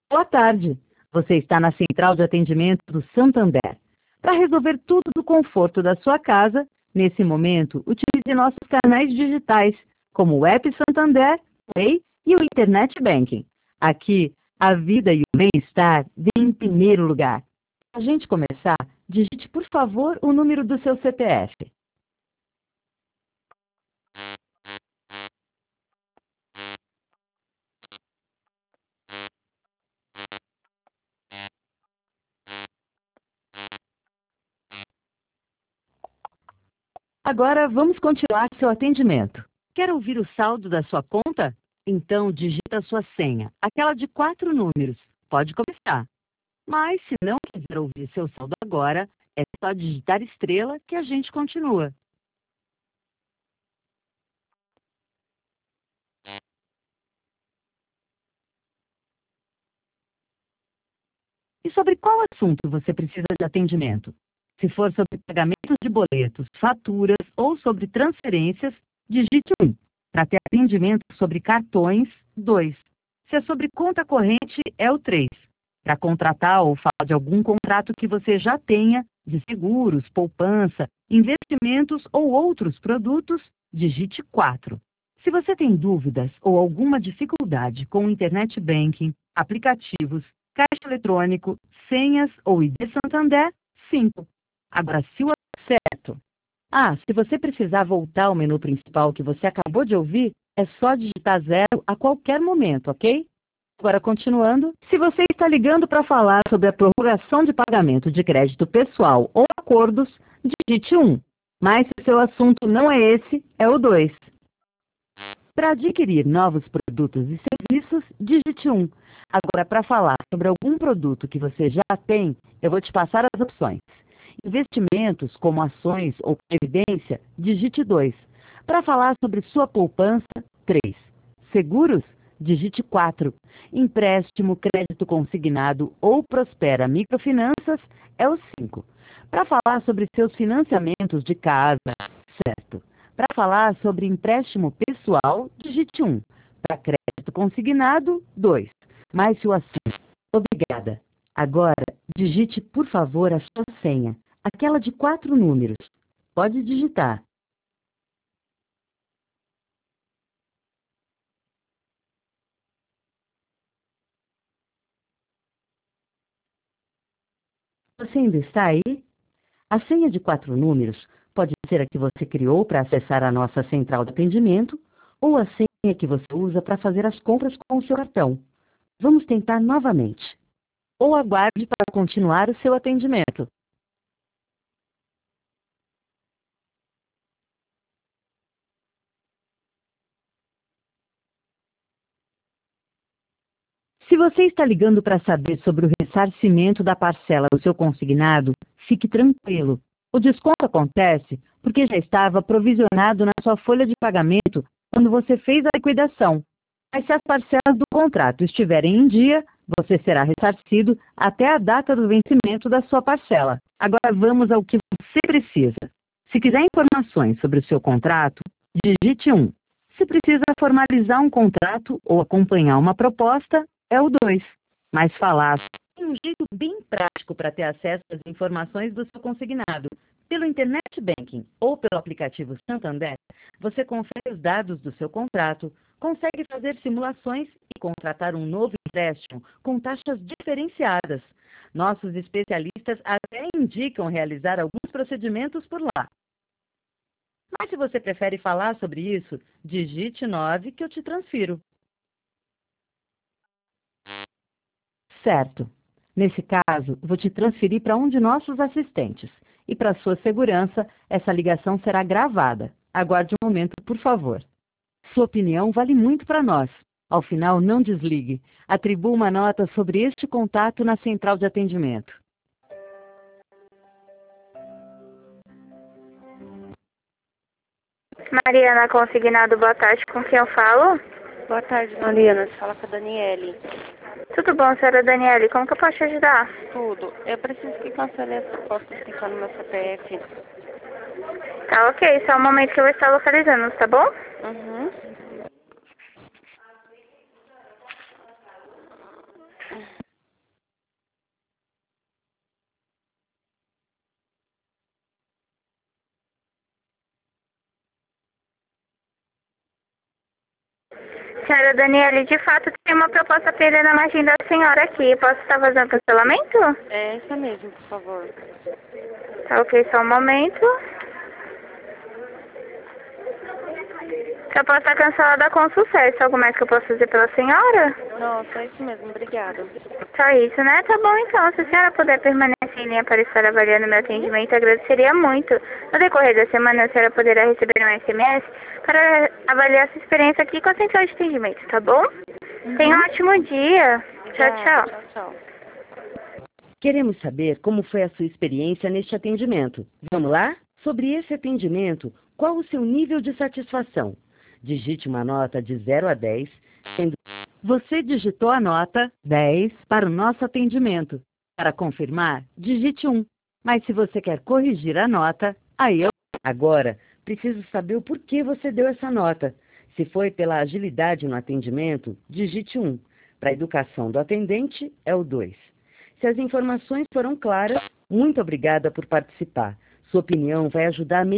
Boa tarde. Você está na central de atendimento do Santander. Para resolver tudo do conforto da sua casa, nesse momento, utilize nossos canais digitais, como o App Santander, Play e o Internet Banking. Aqui, a vida e o bem-estar vêm em primeiro lugar. Para a gente começar, digite, por favor, o número do seu CPF. Agora, vamos continuar seu atendimento. Quer ouvir o saldo da sua conta? Então, digita a sua senha, aquela de 4 números. Pode começar. Mas, se não quiser ouvir seu saldo agora, é só digitar estrela que a gente continua. E sobre qual assunto você precisa de atendimento? Se for sobre pagamentos de boletos, faturas ou sobre transferências, digite 1. Para ter atendimento sobre cartões, 2. Se é sobre conta corrente, é o 3. Para contratar ou falar de algum contrato que você já tenha, de seguros, poupança, investimentos ou outros produtos, digite 4. Se você tem dúvidas ou alguma dificuldade com o Internet Banking, aplicativos, caixa eletrônico, senhas ou ID Santander, 5. Agora, se o certo. Se você precisar voltar ao menu principal que você acabou de ouvir, é só digitar 0 a qualquer momento, ok? Agora, continuando, se você está ligando para falar sobre a prorrogação de pagamento de crédito pessoal ou acordos, digite 1. Mas se o seu assunto não é esse, é o 2. Para adquirir novos produtos e serviços, digite 1. Agora, para falar sobre algum produto que você já tem, eu vou te passar as opções. Investimentos, como ações ou previdência, digite 2. Para falar sobre sua poupança, 3. Seguros, digite 4. Empréstimo, crédito consignado ou Prospera Microfinanças, é o 5. Para falar sobre seus financiamentos de casa, certo. Para falar sobre empréstimo pessoal, digite 1. Para crédito consignado, 2. Mas se o assunto... Obrigada. Agora, digite, por favor, a sua senha, aquela de 4 números. Pode digitar. Você ainda está aí? A senha de 4 números pode ser a que você criou para acessar a nossa central de atendimento ou a senha que você usa para fazer as compras com o seu cartão. Vamos tentar novamente. Ou aguarde para continuar o seu atendimento. Se você está ligando para saber sobre o ressarcimento da parcela do seu consignado, fique tranquilo. O desconto acontece porque já estava provisionado na sua folha de pagamento quando você fez a liquidação. Mas se as parcelas do contrato estiverem em dia, você será ressarcido até a data do vencimento da sua parcela. Agora vamos ao que você precisa. Se quiser informações sobre o seu contrato, digite 1. Se precisa formalizar um contrato ou acompanhar uma proposta, é o 2. Mas falar tem um jeito bem prático para ter acesso às informações do seu consignado. Pelo Internet Banking ou pelo aplicativo Santander, você confere os dados do seu contrato, consegue fazer simulações e contratar um novo empréstimo com taxas diferenciadas. Nossos especialistas até indicam realizar alguns procedimentos por lá. Mas se você prefere falar sobre isso, digite 9 que eu te transfiro. Certo. Nesse caso, vou te transferir para um de nossos assistentes. E para sua segurança, essa ligação será gravada. Aguarde um momento, por favor. Sua opinião vale muito para nós. Ao final, não desligue. Atribua uma nota sobre este contato na central de atendimento. Mariana Consignado, boa tarde. Com quem eu falo? Boa tarde, Mariana. Você fala com a Daniele. Tudo bom, senhora Daniele? Como que eu posso te ajudar? Tudo. Eu preciso que cancele as propostas que estão no meu CPF. Tá ok, só um momento que eu vou estar localizando, tá bom? Uhum. senhora Daniele, de fato tem uma proposta perdendo na agenda da senhora aqui. Posso estar fazendo cancelamento? É essa mesmo, por favor. Tá ok, só um momento. Eu posso estar cancelada com sucesso. Algo mais que eu posso fazer pela senhora? Não, só isso mesmo, obrigada. Só isso, né? Tá bom então. Se a senhora puder permanecer em linha para estar avaliando meu atendimento, agradeceria muito. No decorrer da semana, a senhora poderá receber um SMS para avaliar sua experiência aqui com a central de atendimento, tá bom? Tenha um ótimo dia. Tchau, tchau. Tchau, tchau. Queremos saber como foi a sua experiência neste atendimento. Vamos lá? Sobre esse atendimento, qual o seu nível de satisfação? Digite uma nota de 0 a 10, sendo... Você digitou a nota 10 para o nosso atendimento. Para confirmar, digite 1. Mas se você quer corrigir a nota, aí eu... Agora, preciso saber o porquê você deu essa nota. Se foi pela agilidade no atendimento, digite 1. Para a educação do atendente, é o 2. Se as informações foram claras, muito obrigada por participar. Sua opinião vai ajudar a